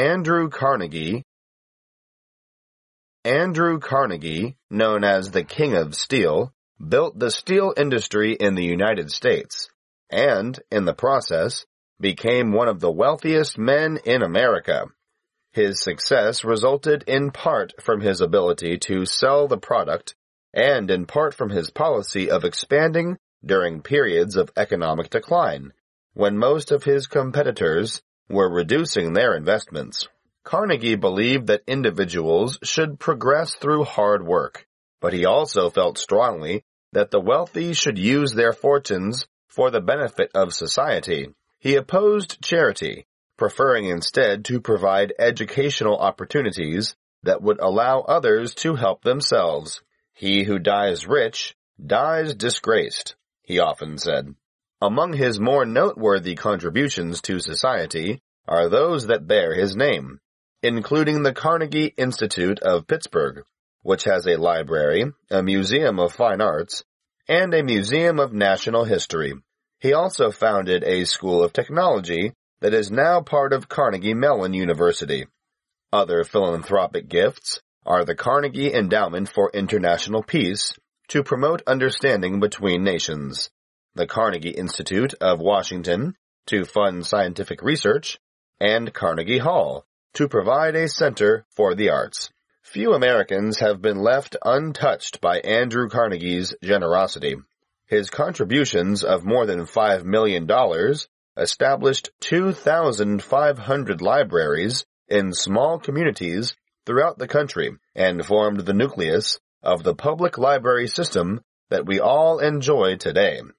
Andrew Carnegie, known as the King of Steel, built the steel industry in the United States, and, in the process, became one of the wealthiest men in America. His success resulted in part from his ability to sell the product and in part from his policy of expanding during periods of economic decline, when most of his competitors were reducing their investments. Carnegie believed that individuals should progress through hard work, but he also felt strongly that the wealthy should use their fortunes for the benefit of society. He opposed charity, preferring instead to provide educational opportunities that would allow others to help themselves. "He who dies rich dies disgraced," he often said. Among his more noteworthy contributions to society are those that bear his name, including the Carnegie Institute of Pittsburgh, which has a library, a museum of fine arts, and a museum of national history. He also founded a school of technology that is now part of Carnegie Mellon University. Other philanthropic gifts are the Carnegie Endowment for International Peace to promote understanding between nations, the Carnegie Institute of Washington to fund scientific research, and Carnegie Hall to provide a center for the arts. Few Americans have been left untouched by Andrew Carnegie's generosity. His contributions of more than $5 million established 2,500 libraries in small communities throughout the country and formed the nucleus of the public library system that we all enjoy today.